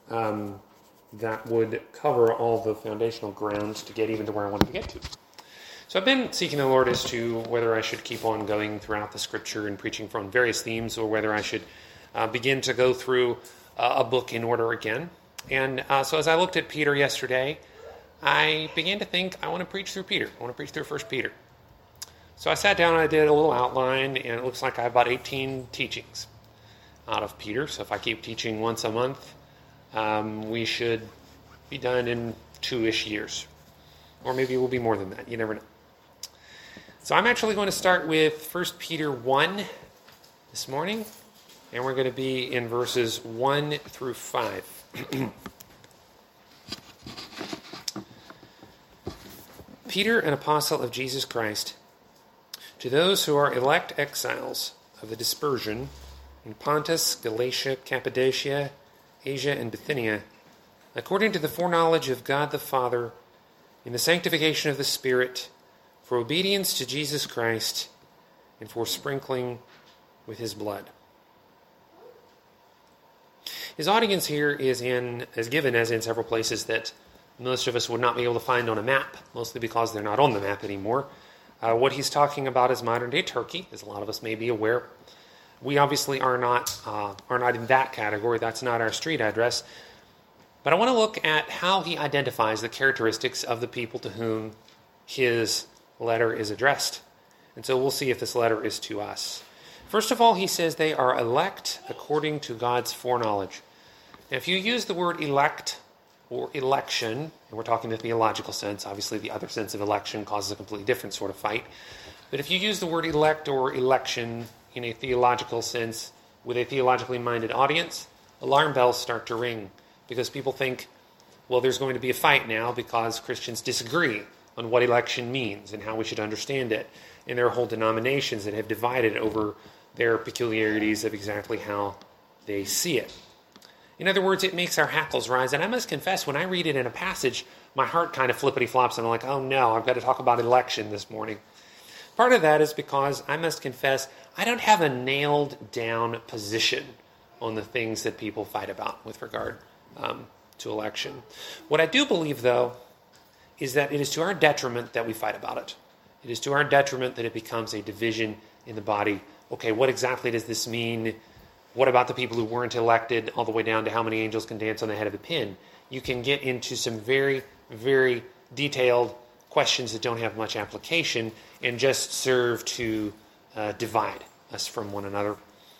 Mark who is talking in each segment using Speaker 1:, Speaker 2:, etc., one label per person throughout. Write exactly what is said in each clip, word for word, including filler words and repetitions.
Speaker 1: um, that would cover all the foundational grounds to get even to where I wanted to get to. So I've been seeking the Lord as to whether I should keep on going throughout the Scripture and preaching from various themes, or whether I should uh, begin to go through uh, a book in order again. And uh, so as I looked at Peter yesterday, I began to think, I want to preach through Peter. I want to preach through First Peter. So I sat down and I did a little outline, and it looks like I have about eighteen teachings out of Peter. So if I keep teaching once a month, um, we should be done in two-ish years. Or maybe it will be more than that. You never know. So I'm actually going to start with First Peter one this morning, and we're going to be in verses one through five. Peter, an apostle of Jesus Christ, to those who are elect exiles of the dispersion in Pontus, Galatia, Cappadocia, Asia, and Bithynia, according to the foreknowledge of God the Father, in the sanctification of the Spirit, for obedience to Jesus Christ, and for sprinkling with his blood. His audience here is in is given as in several places that most of us would not be able to find on a map, mostly because they're not on the map anymore. Uh, what he's talking about is modern-day Turkey, as a lot of us may be aware. We obviously are not uh, are not in that category. That's not our street address. But I want to look at how he identifies the characteristics of the people to whom his letter is addressed. And so we'll see if this letter is to us. First of all, he says they are elect according to God's foreknowledge. Now, if you use the word elect or election, and we're talking the theological sense, obviously the other sense of election causes a completely different sort of fight. But if you use the word elect or election in a theological sense with a theologically minded audience, alarm bells start to ring, because people think, well, there's going to be a fight now because Christians disagree on what election means and how we should understand it. And there are whole denominations that have divided over their peculiarities of exactly how they see it. In other words, it makes our hackles rise. And I must confess, when I read it in a passage, my heart kind of flippity-flops, and I'm like, oh no, I've got to talk about election this morning. Part of that is because, I must confess, I don't have a nailed-down position on the things that people fight about with regard um, to election. What I do believe, though, is that it is to our detriment that we fight about it. It is to our detriment that it becomes a division in the body. Okay, what exactly does this mean? What about the people who weren't elected, all the way down to how many angels can dance on the head of a pin? You can get into some very, very detailed questions that don't have much application and just serve to uh, divide us from one another.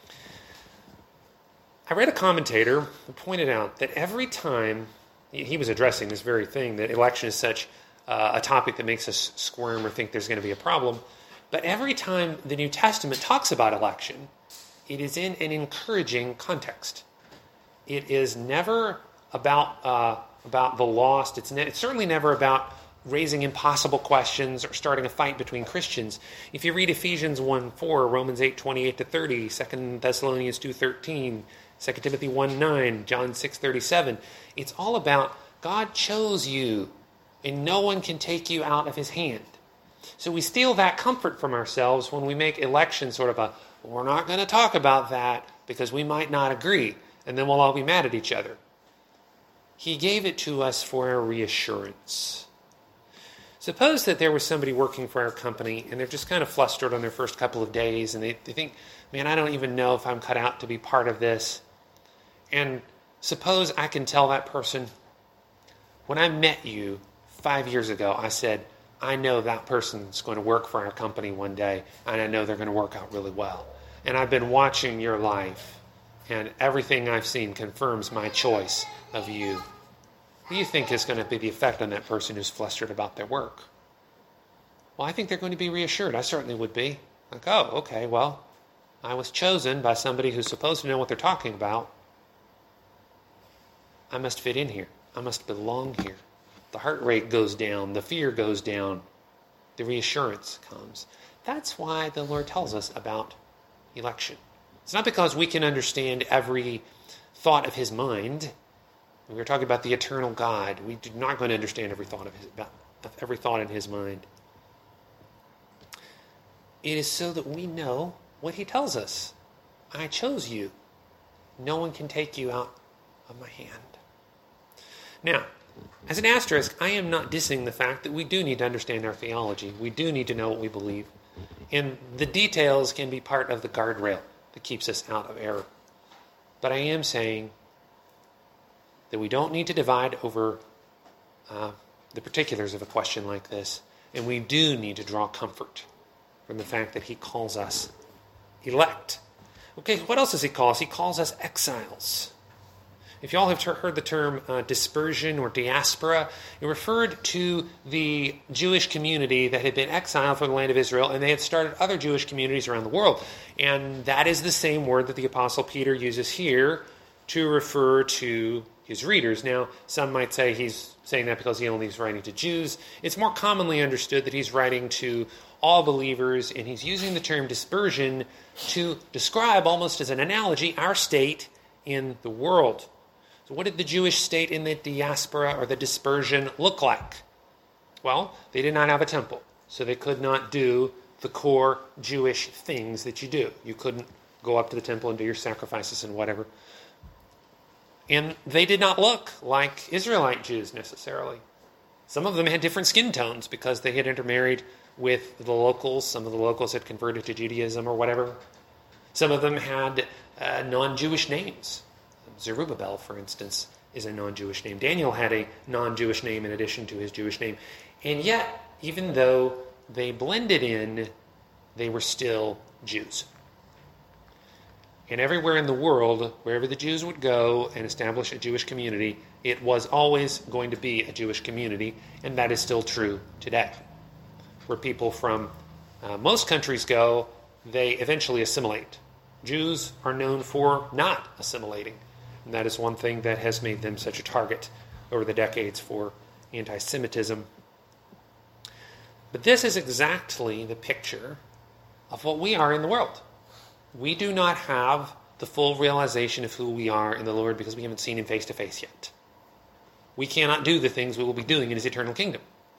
Speaker 1: I read a commentator who pointed out that every time he was addressing this very thing, that election is such uh, a topic that makes us squirm or think there's going to be a problem. But every time the New Testament talks about election, it is in an encouraging context. It is never about uh, about the lost. It's, ne- it's certainly never about raising impossible questions or starting a fight between Christians. If you read Ephesians one four, Romans eight twenty-eight to thirty, Second Thessalonians two thirteen, Second Timothy one nine, John six thirty-seven, it's all about God chose you, and no one can take you out of his hand. So we steal that comfort from ourselves when we make election sort of a, we're not going to talk about that because we might not agree, and then we'll all be mad at each other. He gave it to us for our reassurance. Suppose that there was somebody working for our company, and they're just kind of flustered on their first couple of days, and they, they think, man, I don't even know if I'm cut out to be part of this. And suppose I can tell that person, when I met you five years ago, I said, I know that person's going to work for our company one day, and I know they're going to work out really well. And I've been watching your life, and everything I've seen confirms my choice of you. What do you think is going to be the effect on that person who's flustered about their work? Well, I think they're going to be reassured. I certainly would be. Like, oh, okay, well, I was chosen by somebody who's supposed to know what they're talking about. I must fit in here. I must belong here. The heart rate goes down. The fear goes down. The reassurance comes. That's why the Lord tells us about election. It's not because we can understand every thought of his mind. We were talking about the eternal God. We are not going to understand every thought of his, about every thought in his mind. It is so that we know what he tells us. I chose you. No one can take you out of my hand. Now, as an asterisk, I am not dissing the fact that we do need to understand our theology. We do need to know what we believe. And the details can be part of the guardrail that keeps us out of error. But I am saying that we don't need to divide over uh, the particulars of a question like this. And we do need to draw comfort from the fact that he calls us elect. Okay, what else does he call us? He calls us exiles. If you all have heard the term uh, dispersion or diaspora, it referred to the Jewish community that had been exiled from the land of Israel, and they had started other Jewish communities around the world. And that is the same word that the Apostle Peter uses here to refer to his readers. Now, some might say he's saying that because he only is writing to Jews. It's more commonly understood that he's writing to all believers, and he's using the term dispersion to describe, almost as an analogy, our state in the world. So what did the Jewish state in the diaspora or the dispersion look like? Well, they did not have a temple, so they could not do the core Jewish things that you do. You couldn't go up to the temple and do your sacrifices and whatever. And they did not look like Israelite Jews necessarily. Some of them had different skin tones because they had intermarried with the locals. Some of the locals had converted to Judaism or whatever. Some of them had uh, non-Jewish names. Zerubbabel, for instance, is a non-Jewish name. Daniel had a non-Jewish name in addition to his Jewish name. And yet, even though they blended in, they were still Jews. And everywhere in the world, wherever the Jews would go and establish a Jewish community, it was always going to be a Jewish community, and that is still true today. Where people from uh, most countries go, they eventually assimilate. Jews are known for not assimilating. And that is one thing that has made them such a target over the decades for anti-Semitism. But this is exactly the picture of what we are in the world. We do not have the full realization of who we are in the Lord because we haven't seen him face to face yet. We cannot do the things we will be doing in his eternal kingdom.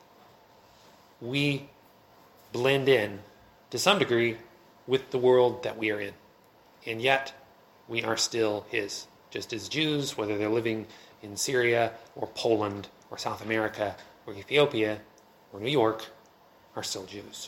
Speaker 1: We blend in, to some degree, with the world that we are in. And yet, we are still his. Just as Jews, whether they're living in Syria or Poland or South America or Ethiopia or New York, are still Jews.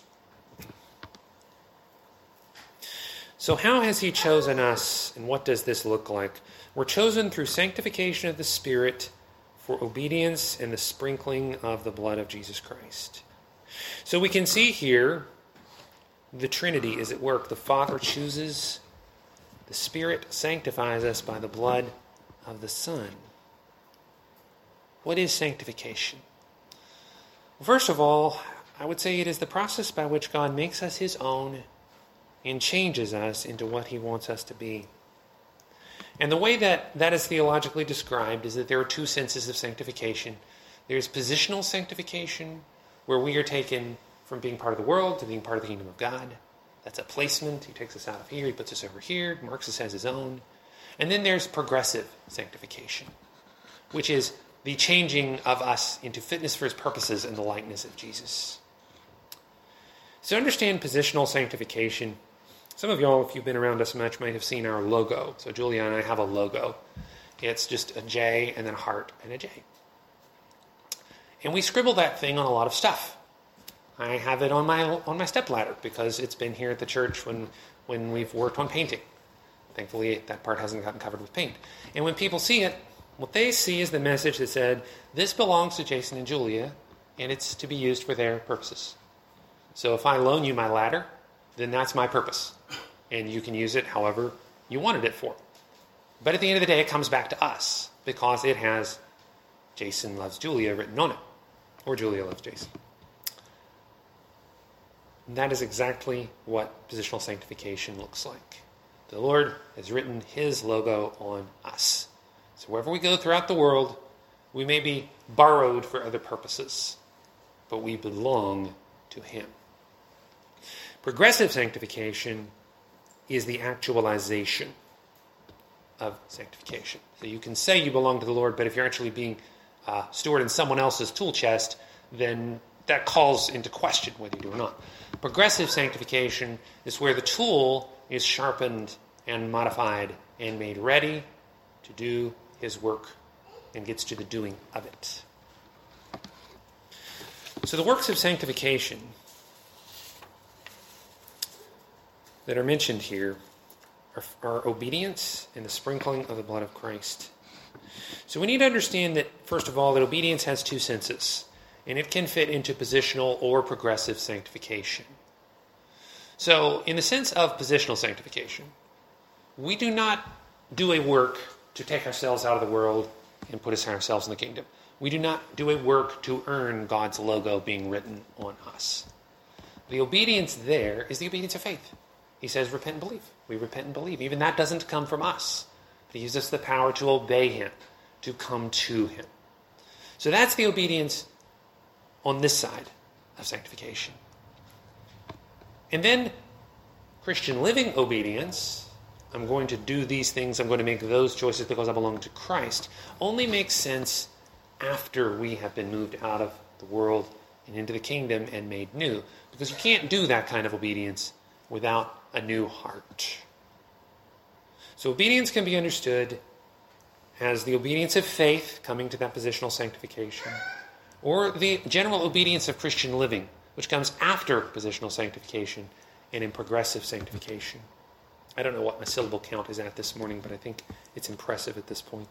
Speaker 1: So how has he chosen us, and what does this look like? We're chosen through sanctification of the Spirit for obedience and the sprinkling of the blood of Jesus Christ. So we can see here the Trinity is at work. The Father chooses, the Spirit sanctifies us by the blood of the Son. What is sanctification? Well, first of all, I would say it is the process by which God makes us his own and changes us into what he wants us to be. And the way that that is theologically described is that there are two senses of sanctification. There's positional sanctification, where we are taken from being part of the world to being part of the kingdom of God. That's a placement. He takes us out of here, he puts us over here, marks us as his own. And then there's progressive sanctification, which is the changing of us into fitness for his purposes and the likeness of Jesus. So to understand positional sanctification, some of y'all, if you've been around us much, might have seen our logo. So Julia and I have a logo. It's just a J and then a heart and a J. And we scribble that thing on a lot of stuff. I have it on my on my stepladder because it's been here at the church when, when we've worked on painting. Thankfully, that part hasn't gotten covered with paint. And when people see it, what they see is the message that said, this belongs to Jason and Julia, and it's to be used for their purposes. So if I loan you my ladder, then that's my purpose. And you can use it however you wanted it for. But at the end of the day, it comes back to us because it has Jason loves Julia written on it. Or Julia loves Jason. And that is exactly what positional sanctification looks like. The Lord has written his logo on us. So wherever we go throughout the world, we may be borrowed for other purposes, but we belong to him. Progressive sanctification is the actualization of sanctification. So you can say you belong to the Lord, but if you're actually being uh, stored in someone else's tool chest, then that calls into question whether you do or not. Progressive sanctification is where the tool is sharpened and modified and made ready to do his work and gets to the doing of it. So the works of sanctification that are mentioned here are, are obedience and the sprinkling of the blood of Christ. So we need to understand that, first of all, that obedience has two senses, and it can fit into positional or progressive sanctification. So in the sense of positional sanctification, we do not do a work to take ourselves out of the world and put us ourselves in the kingdom. We do not do a work to earn God's logo being written on us. The obedience there is the obedience of faith. He says, repent and believe. We repent and believe. Even that doesn't come from us. He gives us the power to obey him, to come to him. So that's the obedience on this side of sanctification. And then Christian living obedience, I'm going to do these things, I'm going to make those choices because I belong to Christ, only makes sense after we have been moved out of the world and into the kingdom and made new. Because you can't do that kind of obedience without a new heart. So obedience can be understood as the obedience of faith, coming to that positional sanctification, or the general obedience of Christian living, which comes after positional sanctification and in progressive sanctification. I don't know what my syllable count is at this morning, but I think it's impressive at this point.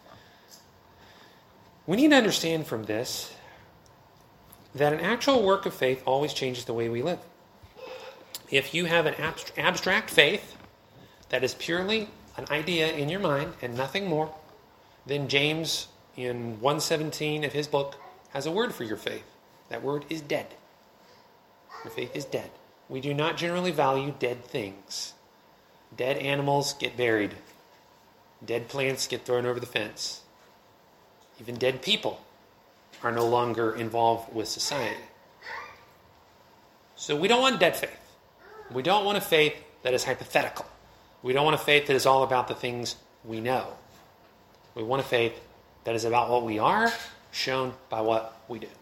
Speaker 1: We need to understand from this that an actual work of faith always changes the way we live. If you have an abstract, abstract faith that is purely an idea in your mind and nothing more, then James in one seventeen of his book has a word for your faith. That word is dead. Your faith is dead. We do not generally value dead things. Dead animals get buried. Dead plants get thrown over the fence. Even dead people are no longer involved with society. So we don't want dead faith. We don't want a faith that is hypothetical. We don't want a faith that is all about the things we know. We want a faith that is about what we are, shown by what we do.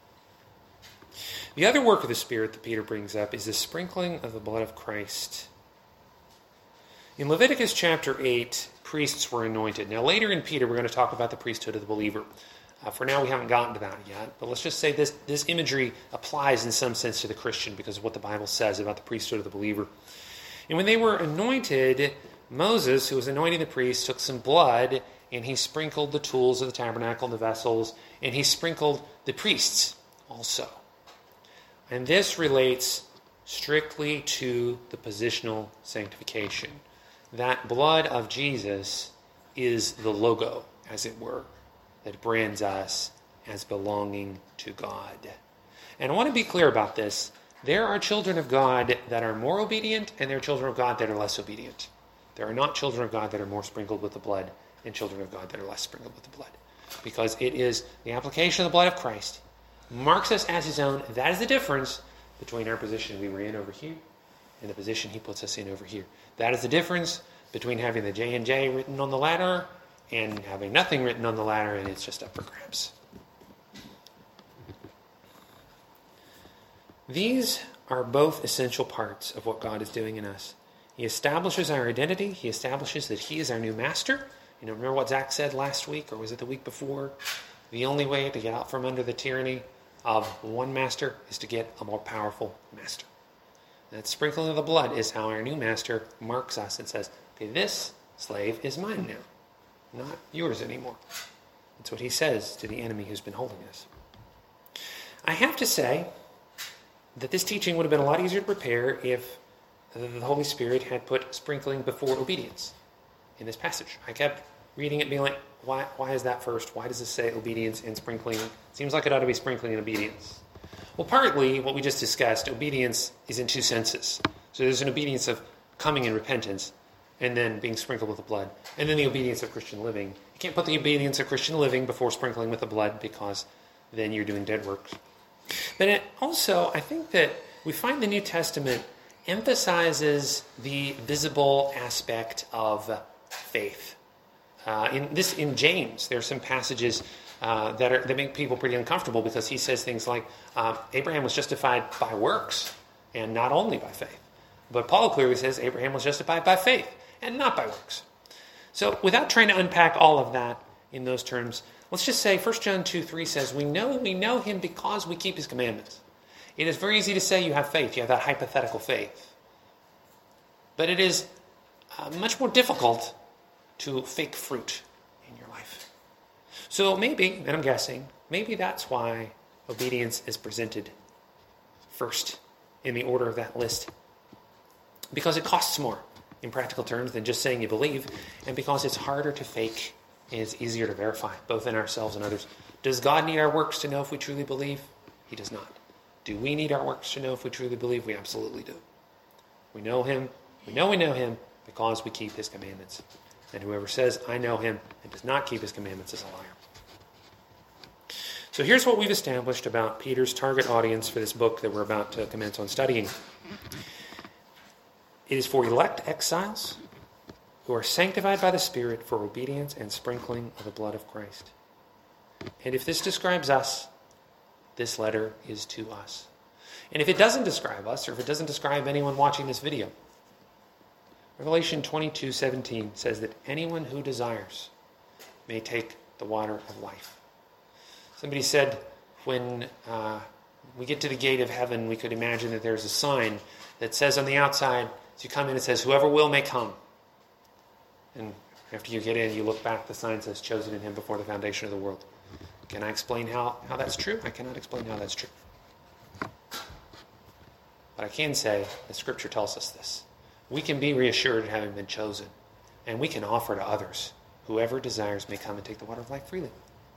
Speaker 1: The other work of the Spirit that Peter brings up is the sprinkling of the blood of Christ. In Leviticus chapter eight, priests were anointed. Now later in Peter, we're going to talk about the priesthood of the believer. Uh, for now, we haven't gotten to that yet. But let's just say this, this imagery applies in some sense to the Christian because of what the Bible says about the priesthood of the believer. And when they were anointed, Moses, who was anointing the priests, took some blood and he sprinkled the tools of the tabernacle and the vessels, and he sprinkled the priests also. And this relates strictly to the positional sanctification. That blood of Jesus is the logo, as it were, that brands us as belonging to God. And I want to be clear about this. There are children of God that are more obedient, and there are children of God that are less obedient. There are not children of God that are more sprinkled with the blood and children of God that are less sprinkled with the blood. Because it is the application of the blood of Christ marks us as his own. That is the difference between our position we were in over here and the position he puts us in over here. That is the difference between having the J and J written on the ladder and having nothing written on the ladder and it's just up for grabs. These are both essential parts of what God is doing in us. He establishes our identity. He establishes that he is our new master. You know, remember what Zach said last week, or was it the week before? The only way to get out from under the tyranny of one master is to get a more powerful master. That sprinkling of the blood is how our new master marks us and says, okay, this slave is mine now, not yours anymore. That's what he says to the enemy who's been holding us. I have to say that this teaching would have been a lot easier to prepare if the Holy Spirit had put sprinkling before obedience in this passage. I kept reading it being like, why, why is that first? Why does this say obedience and sprinkling? Seems like it ought to be sprinkling and obedience. Well, partly, what we just discussed, obedience is in two senses. So there's an obedience of coming in repentance and then being sprinkled with the blood. And then the obedience of Christian living. You can't put the obedience of Christian living before sprinkling with the blood because then you're doing dead works. But it also, I think that we find the New Testament emphasizes the visible aspect of faith. Uh, in this, in James, there are some passages uh, that are that make people pretty uncomfortable because he says things like uh, Abraham was justified by works and not only by faith. But Paul clearly says Abraham was justified by faith and not by works. So without trying to unpack all of that, in those terms. Let's just say First John two three says, we know we know him because we keep his commandments. It is very easy to say you have faith. You have that hypothetical faith. But it is uh, much more difficult to fake fruit in your life. So maybe, and I'm guessing, maybe that's why obedience is presented first in the order of that list. Because it costs more in practical terms than just saying you believe, and because it's harder to fake and it's easier to verify, both in ourselves and others. Does God need our works to know if we truly believe? He does not. Do we need our works to know if we truly believe? We absolutely do. We know him. We know we know him because we keep his commandments. And whoever says, I know him, and does not keep his commandments is a liar. So here's what we've established about Peter's target audience for this book that we're about to commence on studying. It is for elect exiles who are sanctified by the Spirit for obedience and sprinkling of the blood of Christ. And if this describes us, this letter is to us. And if it doesn't describe us, or if it doesn't describe anyone watching this video, Revelation twenty-two seventeen says that anyone who desires may take the water of life. Somebody said when uh, we get to the gate of heaven, we could imagine that there's a sign that says on the outside, as you come in, it says, whoever will may come. And after you get in, you look back, the sign says, chosen in him before the foundation of the world. Can I explain how, how that's true? I cannot explain how that's true. But I can say that Scripture tells us this. We can be reassured of having been chosen, and we can offer to others, whoever desires may come and take the water of life freely.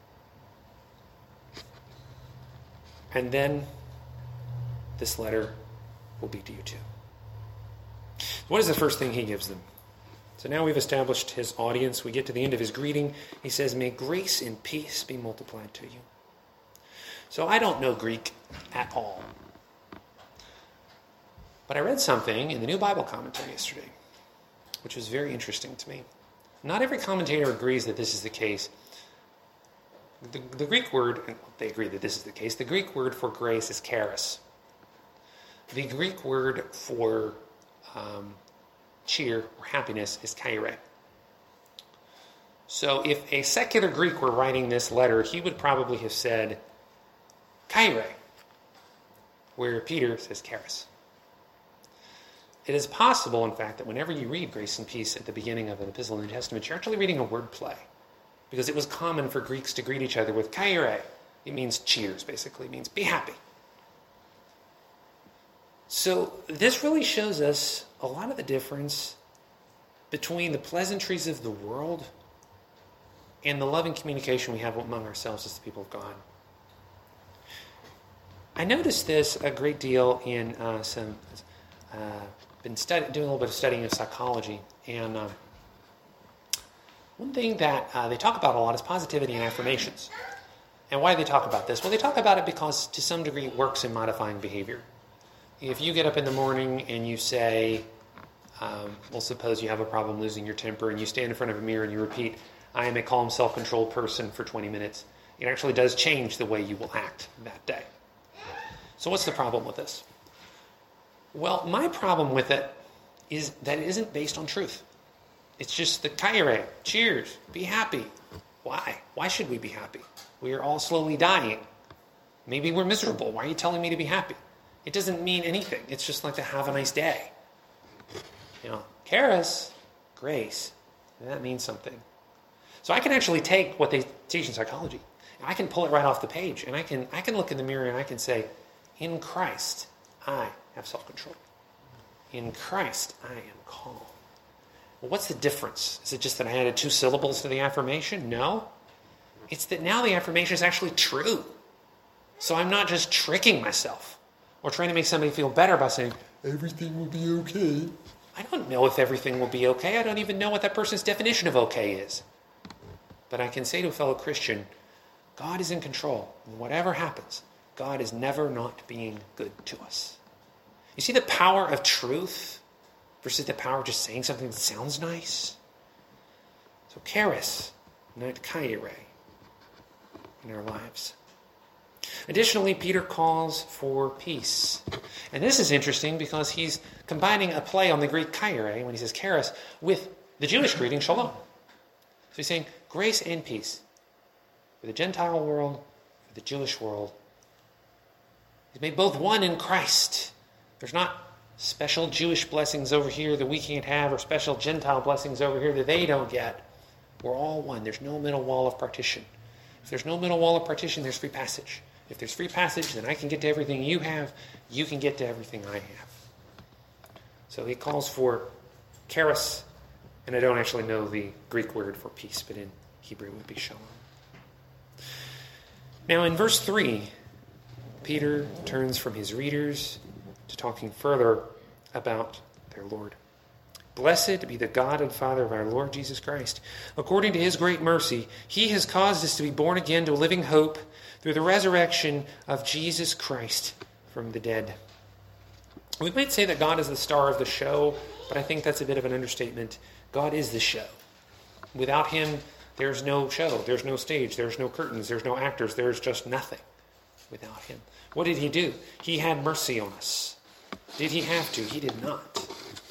Speaker 1: And then this letter will be to you too. What is the first thing he gives them? So now we've established his audience. We get to the end of his greeting. He says, may grace and peace be multiplied to you. So I don't know Greek at all. But I read something in the New Bible Commentary yesterday, which was very interesting to me. Not every commentator agrees that this is the case. The, the Greek word, and they agree that this is the case, the Greek word for grace is charis. The Greek word for um, cheer or happiness is chaire. So if a secular Greek were writing this letter, he would probably have said chaire, where Peter says charis. It is possible, in fact, that whenever you read grace and peace at the beginning of an epistle in the New Testament, you're actually reading a word play. Because it was common for Greeks to greet each other with chaire. It means cheers, basically. It means be happy. So this really shows us a lot of the difference between the pleasantries of the world and the loving communication we have among ourselves as the people of God. I noticed this a great deal in uh, some... Uh, been study, doing a little bit of studying of psychology, and uh, one thing that uh, they talk about a lot is positivity and affirmations. And why do they talk about this? Well, they talk about it because to some degree it works in modifying behavior. If you get up in the morning and you say, um, well, suppose you have a problem losing your temper, and you stand in front of a mirror and you repeat, I am a calm, self-controlled person for twenty minutes, it actually does change the way you will act that day. So what's the problem with this? Well, my problem with it is that it isn't based on truth. It's just the chaire, cheers, be happy. Why? Why should we be happy? We are all slowly dying. Maybe we're miserable. Why are you telling me to be happy? It doesn't mean anything. It's just like to have a nice day. You know, charis, grace, that means something. So I can actually take what they teach in psychology, and I can pull it right off the page, and I can I can look in the mirror and I can say, in Christ, I have self-control. In Christ, I am calm. Well, what's the difference? Is it just that I added two syllables to the affirmation? No. It's that now the affirmation is actually true. So I'm not just tricking myself or trying to make somebody feel better by saying, everything will be okay. I don't know if everything will be okay. I don't even know what that person's definition of okay is. But I can say to a fellow Christian, God is in control. And whatever happens, God is never not being good to us. You see the power of truth versus the power of just saying something that sounds nice? So charis, not chaire, in our lives. Additionally, Peter calls for peace. And this is interesting because he's combining a play on the Greek chaire, when he says charis, with the Jewish greeting shalom. So he's saying, grace and peace for the Gentile world, for the Jewish world. He's made both one in Christ. There's not special Jewish blessings over here that we can't have, or special Gentile blessings over here that they don't get. We're all one. There's no middle wall of partition. If there's no middle wall of partition, there's free passage. If there's free passage, then I can get to everything you have. You can get to everything I have. So he calls for charis, and I don't actually know the Greek word for peace, but in Hebrew it would be shalom. Now in verse three, Peter turns from his readers to talking further about their Lord. Blessed be the God and Father of our Lord Jesus Christ. According to his great mercy, he has caused us to be born again to a living hope through the resurrection of Jesus Christ from the dead. We might say that God is the star of the show, but I think that's a bit of an understatement. God is the show. Without him, there's no show. There's no stage. There's no curtains. There's no actors. There's just nothing without him. What did he do? He had mercy on us. Did he have to? He did not.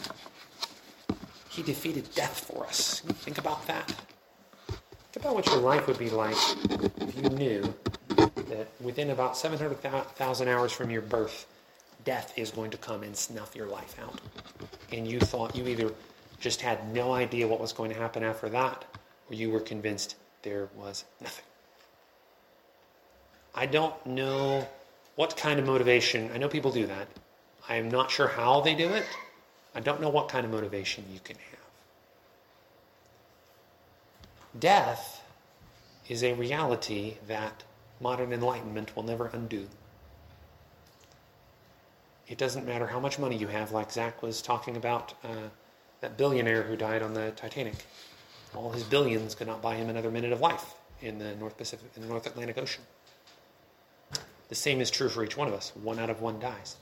Speaker 1: He defeated death for us. Think about that. Think about what your life would be like if you knew that within about seven hundred thousand hours from your birth, death is going to come and snuff your life out. And you thought you either just had no idea what was going to happen after that, or you were convinced there was nothing. I don't know what kind of motivation. I know people do that. I am not sure how they do it. I don't know what kind of motivation you can have. Death is a reality that modern enlightenment will never undo. It doesn't matter how much money you have, like Zach was talking about, uh, that billionaire who died on the Titanic. All his billions could not buy him another minute of life in the North Pacific, in the North Atlantic Ocean. The same is true for each one of us. One out of one dies.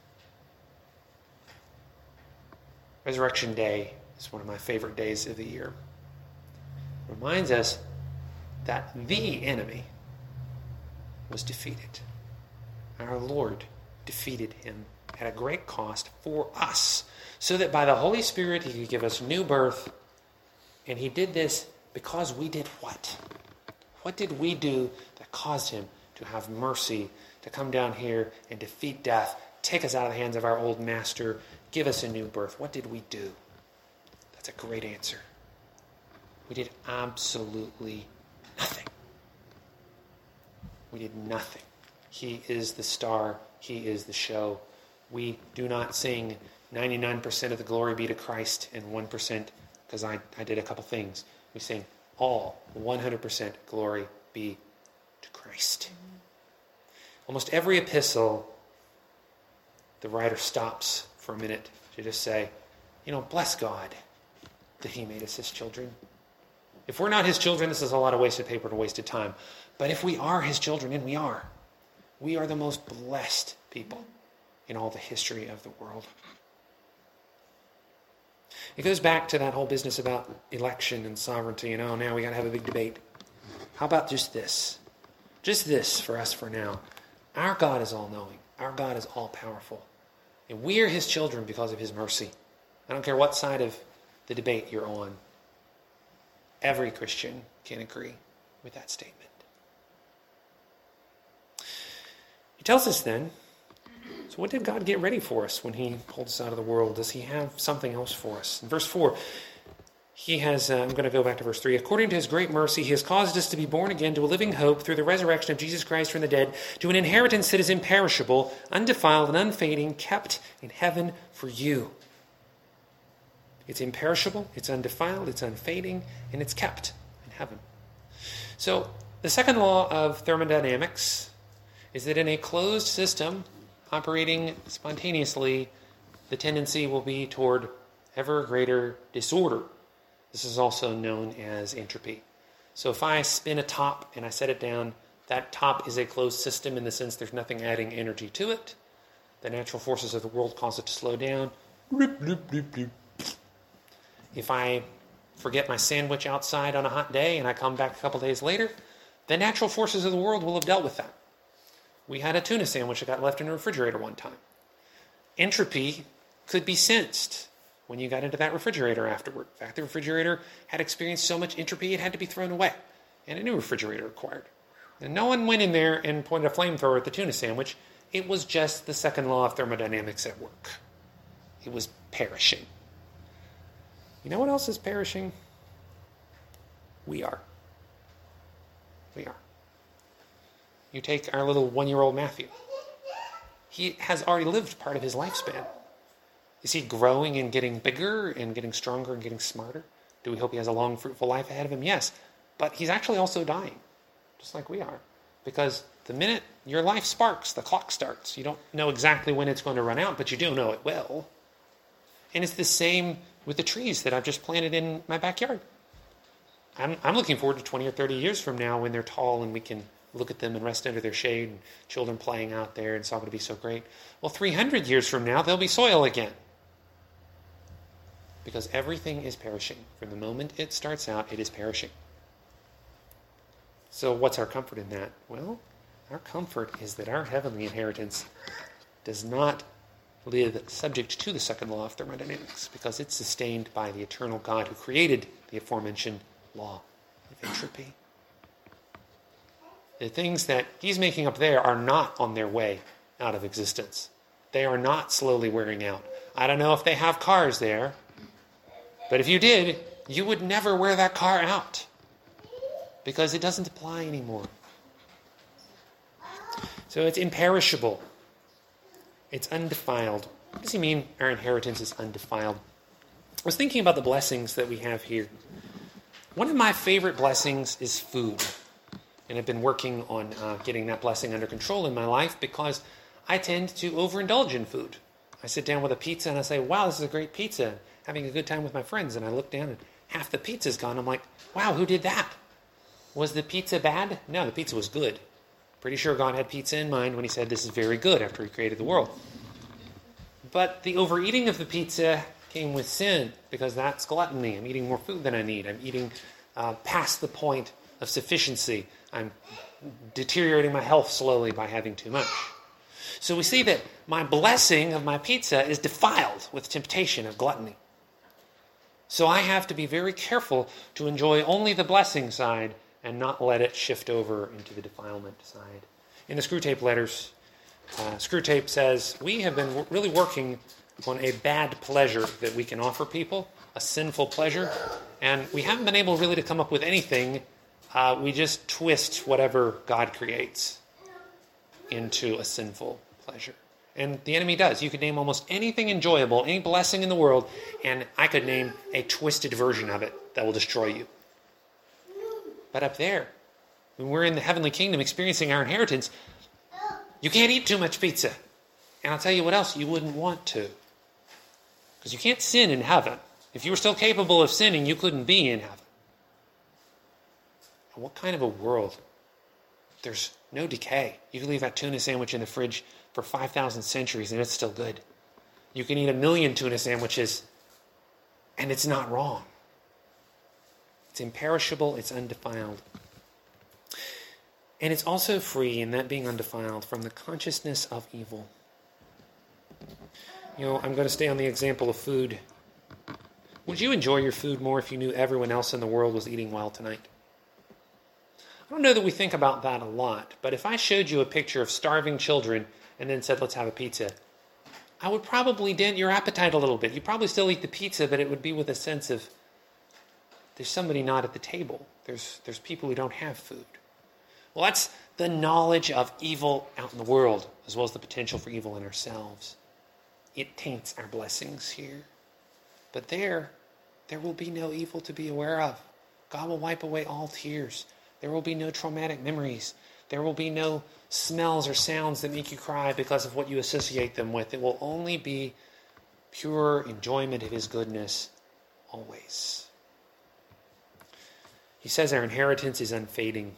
Speaker 1: Resurrection Day is one of my favorite days of the year. It reminds us that the enemy was defeated. Our Lord defeated him at a great cost for us, so that by the Holy Spirit he could give us new birth. And he did this because we did what? What did we do that caused him to have mercy, to come down here and defeat death, take us out of the hands of our old master, give us a new birth? What did we do? That's a great answer. We did absolutely nothing. We did nothing. He is the star. He is the show. We do not sing ninety-nine percent of the glory be to Christ and one percent because I, I did a couple things. We sing all one hundred percent glory be to Christ. Almost every epistle, the writer stops for a minute to just say, you know, bless God that he made us his children. If we're not his children, this is a lot of wasted paper and wasted time. But if we are his children, and we are, we are the most blessed people in all the history of the world. It goes back to that whole business about election and sovereignty, and oh, now we got to have a big debate. How about just this? Just this for us for now. Our God is all-knowing. Our God is all-powerful. And we are his children because of his mercy. I don't care what side of the debate you're on. Every Christian can agree with that statement. He tells us then, so what did God get ready for us when he pulled us out of the world? Does he have something else for us? In verse four, he has, uh, I'm going to go back to verse three. According to his great mercy, he has caused us to be born again to a living hope through the resurrection of Jesus Christ from the dead, to an inheritance that is imperishable, undefiled, and unfading, kept in heaven for you. It's imperishable, it's undefiled, it's unfading, and it's kept in heaven. So the second law of thermodynamics is that in a closed system operating spontaneously, the tendency will be toward ever greater disorder. This is also known as entropy. So if I spin a top and I set it down, that top is a closed system in the sense there's nothing adding energy to it. The natural forces of the world cause it to slow down. If I forget my sandwich outside on a hot day and I come back a couple days later, the natural forces of the world will have dealt with that. We had a tuna sandwich that got left in the refrigerator one time. Entropy could be sensed. when you got into that refrigerator afterward. In fact, the refrigerator had experienced so much entropy it had to be thrown away, and a new refrigerator acquired. And no one went in there and pointed a flamethrower at the tuna sandwich. It was just the second law of thermodynamics at work. It was perishing. You know what else is perishing? We are. We are. You take our little one-year-old Matthew. He has already lived part of his lifespan. Is he growing and getting bigger and getting stronger and getting smarter? Do we hope he has a long, fruitful life ahead of him? Yes. But he's actually also dying, just like we are. Because the minute your life sparks, the clock starts. You don't know exactly when it's going to run out, but you do know it will. And it's the same with the trees that I've just planted in my backyard. I'm, I'm looking forward to twenty or thirty years from now when they're tall and we can look at them and rest under their shade and children playing out there, and it's all going to be so great. Well, three hundred years from now, there'll be soil again. Because everything is perishing. From the moment it starts out, it is perishing. So what's our comfort in that? Well, our comfort is that our heavenly inheritance does not live subject to the second law of thermodynamics, because it's sustained by the eternal God who created the aforementioned law of entropy. The things that he's making up there are not on their way out of existence. They are not slowly wearing out. I don't know if they have cars there, but if you did, you would never wear that car out because it doesn't apply anymore. So it's imperishable. It's undefiled. What does he mean our inheritance is undefiled? I was thinking about the blessings that we have here. One of my favorite blessings is food. And I've been working on uh, getting that blessing under control in my life because I tend to overindulge in food. I sit down with a pizza and I say, wow, this is a great pizza. Having a good time with my friends. And I look down and half the pizza's gone. I'm like, wow, who did that? Was the pizza bad? No, the pizza was good. Pretty sure God had pizza in mind when he said this is very good after he created the world. But the overeating of the pizza came with sin because that's gluttony. I'm eating more food than I need. I'm eating uh, past the point of sufficiency. I'm deteriorating my health slowly by having too much. So we see that my blessing of my pizza is defiled with temptation of gluttony. So I have to be very careful to enjoy only the blessing side and not let it shift over into the defilement side. In the Screwtape letters, uh, Screwtape says, we have been w- really working on a bad pleasure that we can offer people, a sinful pleasure, and we haven't been able really to come up with anything. Uh, we just twist whatever God creates into a sinful pleasure. And the enemy does. You could name almost anything enjoyable, any blessing in the world, and I could name a twisted version of it that will destroy you. But up there, when we're in the heavenly kingdom experiencing our inheritance, you can't eat too much pizza. And I'll tell you what else you wouldn't want to. Because you can't sin in heaven. If you were still capable of sinning, you couldn't be in heaven. And what kind of a world? There's no decay. You can leave that tuna sandwich in the fridge for five thousand centuries and it's still good. You can eat a million tuna sandwiches and it's not wrong. It's imperishable, it's undefiled. And it's also free, in that being undefiled, from the consciousness of evil. You know, I'm going to stay on the example of food. Would you enjoy your food more if you knew everyone else in the world was eating well tonight? I don't know that we think about that a lot, but if I showed you a picture of starving children and then said, let's have a pizza, I would probably dent your appetite a little bit. You'd probably still eat the pizza, but it would be with a sense of, there's somebody not at the table. There's, there's people who don't have food. Well, that's the knowledge of evil out in the world, as well as the potential for evil in ourselves. It taints our blessings here. But there, there will be no evil to be aware of. God will wipe away all tears. There will be no traumatic memories. There will be no smells or sounds that make you cry because of what you associate them with. It will only be pure enjoyment of his goodness always. He says our inheritance is unfading.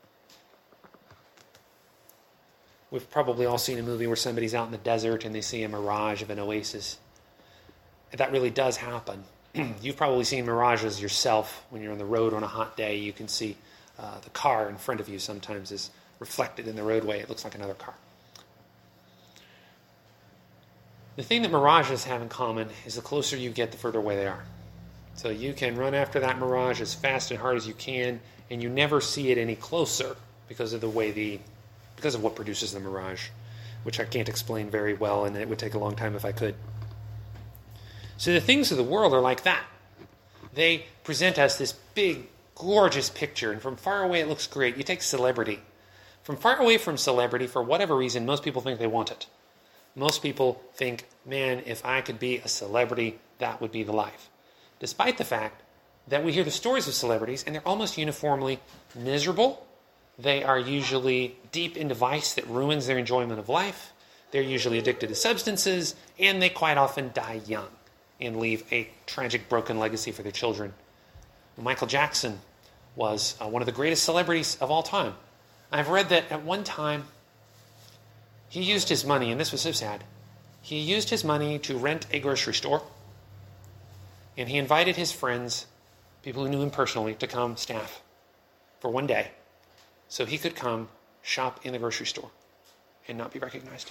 Speaker 1: We've probably all seen a movie where somebody's out in the desert and they see a mirage of an oasis. And that really does happen. You've probably seen mirages yourself when you're on the road on a hot day. You can see uh, the car in front of you sometimes is reflected in the roadway. It looks like another car. The thing that mirages have in common is the closer you get, the further away they are. So you can run after that mirage as fast and hard as you can, and you never see it any closer because of the way the, because of what produces the mirage, which I can't explain very well, and it would take a long time if I could. So the things of the world are like that. They present us this big, gorgeous picture, and from far away it looks great. You take celebrity. From far away from celebrity, for whatever reason, most people think they want it. Most people think, man, if I could be a celebrity, that would be the life. Despite the fact that we hear the stories of celebrities, and they're almost uniformly miserable. They are usually deep into vice that ruins their enjoyment of life. They're usually addicted to substances, and they quite often die young and leave a tragic, broken legacy for their children. Michael Jackson was uh, one of the greatest celebrities of all time. I've read that at one time, he used his money, and this was so sad, he used his money to rent a grocery store, and he invited his friends, people who knew him personally, to come staff for one day so he could come shop in the grocery store and not be recognized.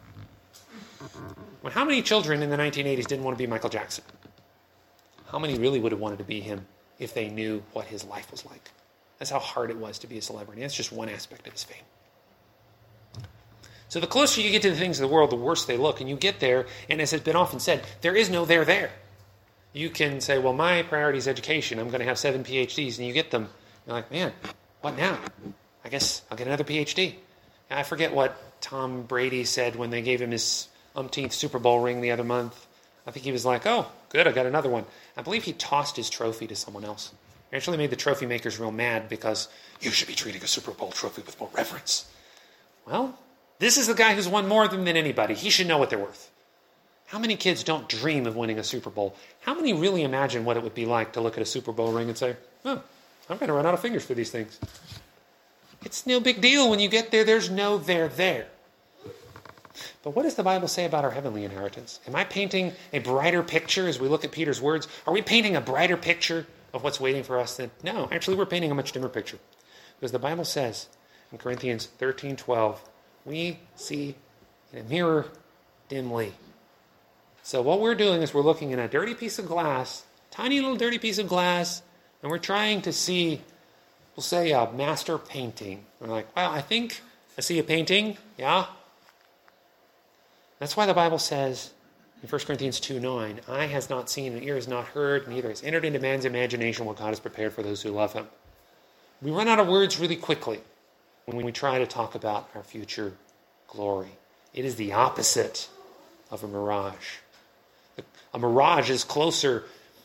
Speaker 1: Well, how many children in the nineteen eighties didn't want to be Michael Jackson? How many really would have wanted to be him if they knew what his life was like? That's how hard it was to be a celebrity. That's just one aspect of his fame. So the closer you get to the things of the world, the worse they look. And you get there, and as has been often said, there is no there there. You can say, well, my priority is education. I'm going to have seven P H Ds, and you get them. You're like, man, what now? I guess I'll get another P H D. I forget what Tom Brady said when they gave him his umpteenth Super Bowl ring the other month. I think he was like, oh, good, I got another one. I believe he tossed his trophy to someone else. It actually made the trophy makers real mad because you should be treating a Super Bowl trophy with more reverence. Well, this is the guy who's won more than, than anybody. He should know what they're worth. How many kids don't dream of winning a Super Bowl? How many really imagine what it would be like to look at a Super Bowl ring and say, oh, I'm going to run out of fingers for these things? It's no big deal. When you get there, there's no there there. But what does the Bible say about our heavenly inheritance? Am I painting a brighter picture as we look at Peter's words? Are we painting a brighter picture of what's waiting for us? Then no, actually we're painting a much dimmer picture. Because the Bible says in Corinthians thirteen twelve, we see in a mirror dimly. So what we're doing is we're looking in a dirty piece of glass, tiny little dirty piece of glass, and we're trying to see, we'll say, a master painting. We're like, well, I think I see a painting, yeah? That's why the Bible says in First Corinthians two nine, eye has not seen and ear has not heard, neither has entered into man's imagination what God has prepared for those who love him. We run out of words really quickly when we try to talk about our future glory. It is the opposite of a mirage. A mirage is closer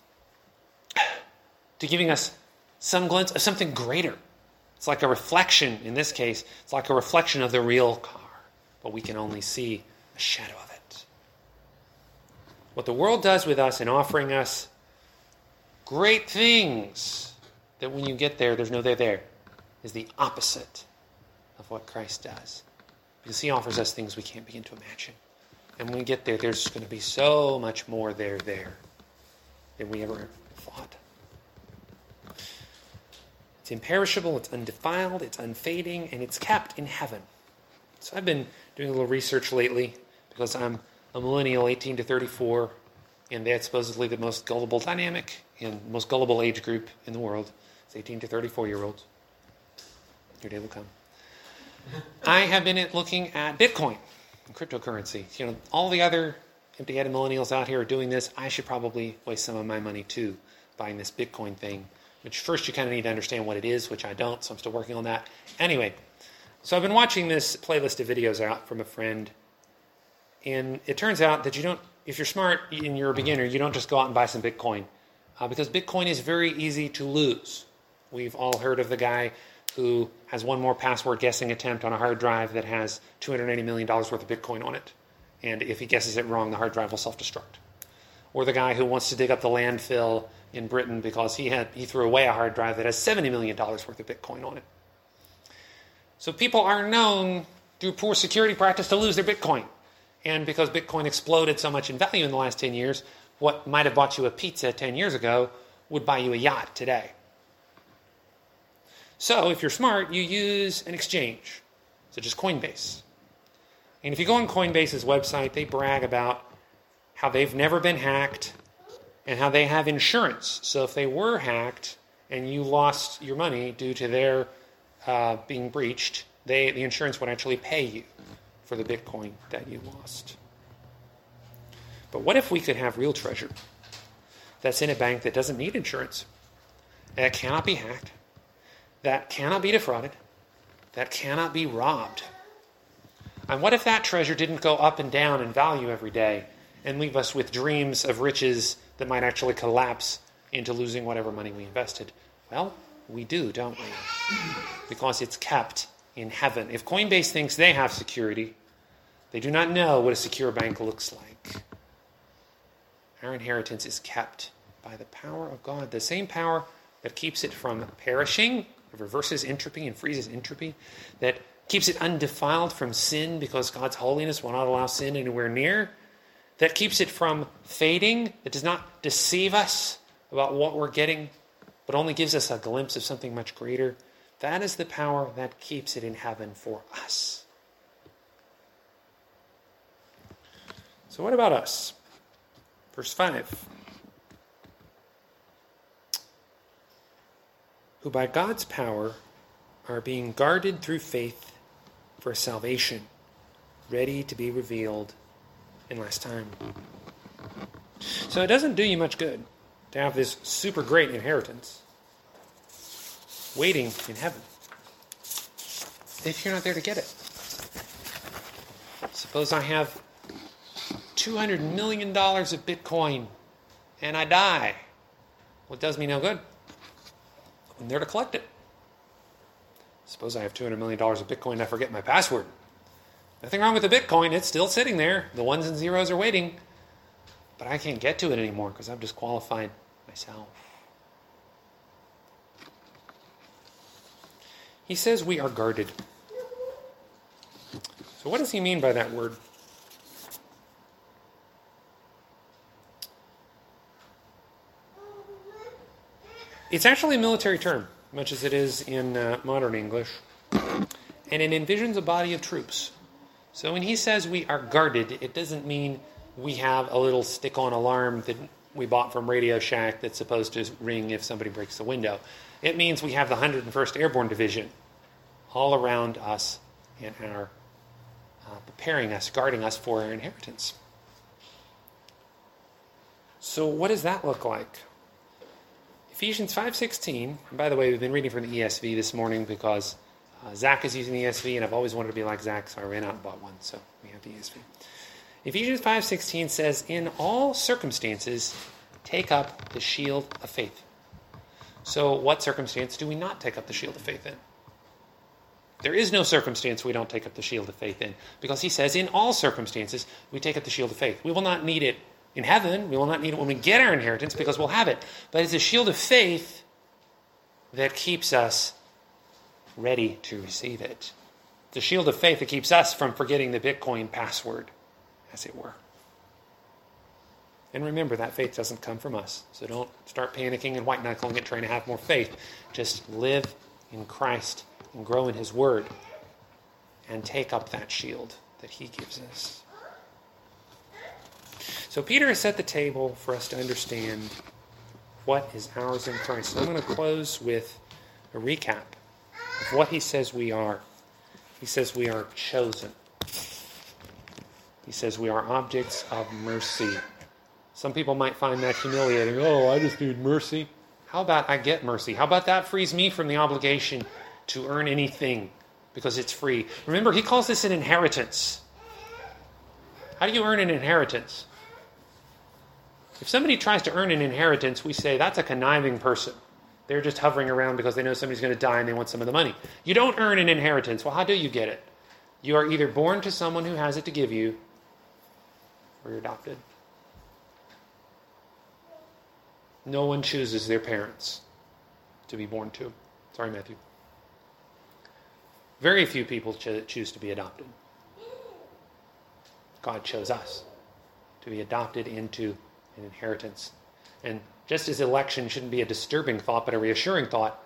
Speaker 1: to giving us some glimpse of something greater. It's like a reflection, in this case, it's like a reflection of the real car, but we can only see a shadow of it. What the world does with us in offering us great things that when you get there, there's no there there, is the opposite of what Christ does. Because he offers us things we can't begin to imagine. And when we get there, there's going to be so much more there there than we ever thought. It's imperishable, it's undefiled, it's unfading, and it's kept in heaven. So I've been doing a little research lately because I'm a millennial, eighteen to thirty-four, and that's supposedly the most gullible dynamic and most gullible age group in the world. It's eighteen to thirty-four-year-olds. Your day will come. I have been looking at Bitcoin and cryptocurrency. You know, all the other empty-headed millennials out here are doing this. I should probably waste some of my money too, buying this Bitcoin thing. Which first you kind of need to understand what it is, which I don't, so I'm still working on that. Anyway, so I've been watching this playlist of videos out from a friend, and it turns out that you don't, if you're smart and you're a beginner, you don't just go out and buy some Bitcoin, uh, because Bitcoin is very easy to lose. We've all heard of the guy who has one more password guessing attempt on a hard drive that has two hundred eighty million dollars worth of Bitcoin on it, and if he guesses it wrong, the hard drive will self-destruct. Or the guy who wants to dig up the landfill in Britain because he had he threw away a hard drive that has seventy million dollars worth of Bitcoin on it. So people are known through poor security practice to lose their Bitcoin. And because Bitcoin exploded so much in value in the last ten years, what might have bought you a pizza ten years ago would buy you a yacht today. So if you're smart, you use an exchange, such as Coinbase. And if you go on Coinbase's website, they brag about how they've never been hacked, and how they have insurance. So if they were hacked and you lost your money due to their uh, being breached, they, the insurance would actually pay you for the Bitcoin that you lost. But what if we could have real treasure that's in a bank that doesn't need insurance, that cannot be hacked, that cannot be defrauded, that cannot be robbed? And what if that treasure didn't go up and down in value every day and leave us with dreams of riches that might actually collapse into losing whatever money we invested? Well, we do, don't we? Because it's kept in heaven. If Coinbase thinks they have security, they do not know what a secure bank looks like. Our inheritance is kept by the power of God, the same power that keeps it from perishing, reverses entropy and freezes entropy, that keeps it undefiled from sin because God's holiness will not allow sin anywhere near, that keeps it from fading, that does not deceive us about what we're getting, but only gives us a glimpse of something much greater. That is the power that keeps it in heaven for us. So what about us? Verse five. Who by God's power are being guarded through faith for salvation, ready to be revealed in last time. So it doesn't do you much good to have this super great inheritance waiting in heaven if you're not there to get it. Suppose I have two hundred million dollars of Bitcoin and I die. Well, it does me no good. I'm there to collect it. Suppose I have two hundred million dollars of Bitcoin and I forget my password. Nothing wrong with the Bitcoin. It's still sitting there. The ones and zeros are waiting. But I can't get to it anymore because I've disqualified myself. He says we are guarded. So what does he mean by that word? It's actually a military term, much as it is in uh, modern English. And it envisions a body of troops. So when he says we are guarded, it doesn't mean we have a little stick-on alarm that we bought from Radio Shack that's supposed to ring if somebody breaks the window. It means we have the one hundred first Airborne Division all around us and are uh, preparing us, guarding us for our inheritance. So what does that look like? Ephesians five sixteen, and by the way, we've been reading from the E S V this morning because uh, Zach is using the E S V, and I've always wanted to be like Zach, so I ran out and bought one, so we have the E S V. Ephesians five sixteen says, in all circumstances, take up the shield of faith. So what circumstance do we not take up the shield of faith in? There is no circumstance we don't take up the shield of faith in, because he says in all circumstances, we take up the shield of faith. We will not need it in heaven. We will not need it when we get our inheritance because we'll have it. But it's a shield of faith that keeps us ready to receive it. The shield of faith that keeps us from forgetting the Bitcoin password, as it were. And remember, that faith doesn't come from us. So don't start panicking and white-knuckling it, trying to have more faith. Just live in Christ and grow in his word and take up that shield that he gives us. So Peter has set the table for us to understand what is ours in Christ. So I'm going to close with a recap of what he says we are. He says we are chosen. He says we are objects of mercy. Some people might find that humiliating. Oh, I just need mercy. How about I get mercy? How about that frees me from the obligation to earn anything because it's free? Remember, he calls this an inheritance. How do you earn an inheritance? If somebody tries to earn an inheritance, we say that's a conniving person. They're just hovering around because they know somebody's going to die and they want some of the money. You don't earn an inheritance. Well, how do you get it? You are either born to someone who has it to give you, or you're adopted. No one chooses their parents to be born to. Sorry, Matthew. Very few people cho- choose to be adopted. God chose us to be adopted into an inheritance. And just as election shouldn't be a disturbing thought, but a reassuring thought,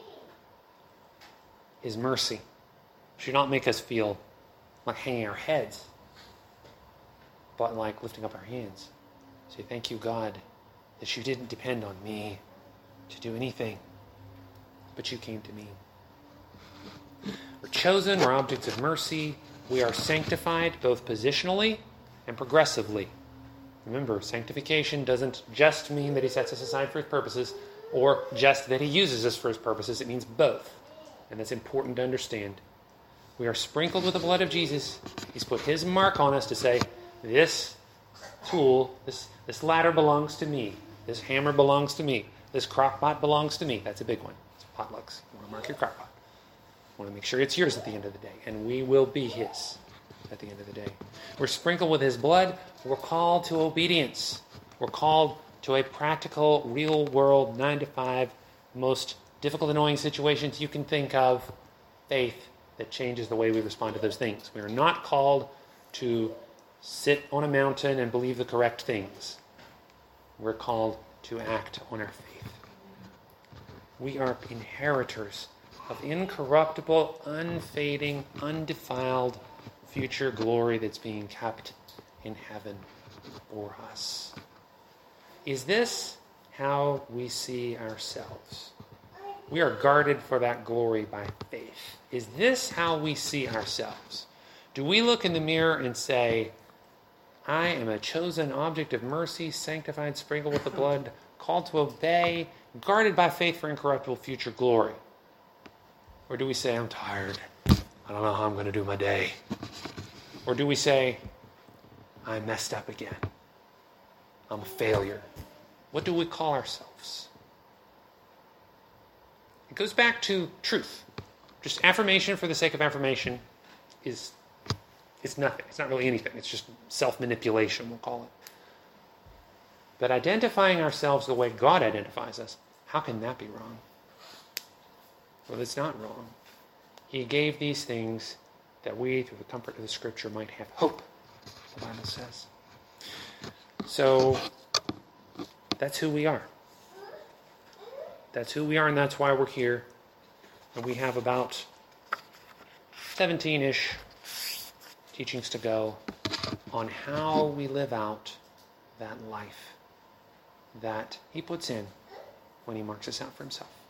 Speaker 1: his mercy should not make us feel like hanging our heads, but like lifting up our hands Say, thank you, God, that you didn't depend on me to do anything, but you came to me. We're chosen, we're objects of mercy, we are sanctified both positionally and progressively. Remember, sanctification doesn't just mean that he sets us aside for his purposes, or just that he uses us for his purposes. It means both. And that's important to understand. We are sprinkled with the blood of Jesus. He's put his mark on us to say, this tool, this, this ladder belongs to me. This hammer belongs to me. This crock pot belongs to me. That's a big one. It's potlucks. You want to mark your crock pot. You want to make sure it's yours at the end of the day. And we will be his at the end of the day. We're sprinkled with his blood. We're called to obedience. We're called to a practical, real-world, nine to five, most difficult, annoying situations you can think of, faith that changes the way we respond to those things. We are not called to sit on a mountain and believe the correct things. We're called to act on our faith. We are inheritors of incorruptible, unfading, undefiled future glory that's being kept in heaven for us. Is this how we see ourselves? We are guarded for that glory by faith. Is this how we see ourselves? Do we look in the mirror and say, I am a chosen object of mercy, sanctified, sprinkled with the blood, called to obey, guarded by faith for incorruptible future glory? Or do we say, I'm tired. I don't know how I'm going to do my day. Or do we say, I messed up again. I'm a failure. What do we call ourselves? It goes back to truth. Just affirmation for the sake of affirmation is it's nothing. It's not really anything. It's just self-manipulation, we'll call it. But identifying ourselves the way God identifies us, how can that be wrong? Well, it's not wrong. He gave these things that we, through the comfort of the Scripture, might have hope, the Bible says. So, that's who we are. That's who we are, and that's why we're here. And we have about seventeen-ish teachings to go on how we live out that life that he puts in when he marks us out for himself.